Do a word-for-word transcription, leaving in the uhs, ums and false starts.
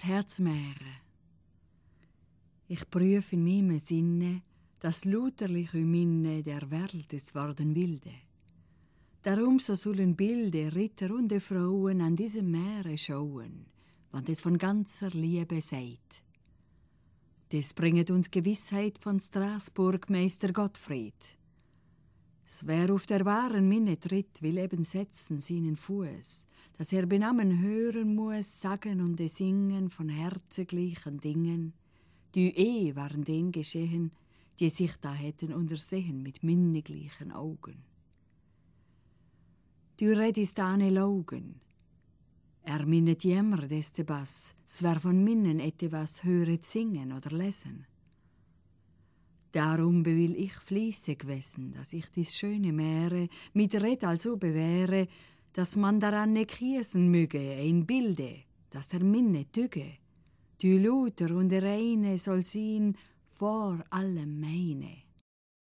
das Herz mehre. Ich prüfe in meinem Sinne das luterliche Minne der Welt ist worden wilde. Darum so sollen Bilder, Ritter und Frauen an diesem Meere schauen, wann es von ganzer Liebe seid. Das bringet uns Gewissheit von Straßburg, Meister Gottfried. Es wer auf der wahren Minne tritt, will eben setzen seinen Fuß, dass er benamen hören muss, sagen und singen von herzeglichen Dingen, die eh waren den geschehen, die sich da hätten untersehen mit minneglichen Augen. Du redest ane Laugen. Er minnet jämmer deste Bass, swer von Minnen etwas höret singen oder lesen. Darum bewill ich fließig wissen, dass ich dies schöne Meere mit Red also bewähre, dass man daran ne kiesen möge, ein Bilde, dass der Minne tüge, die Luter und der Reine soll sein vor allem meine.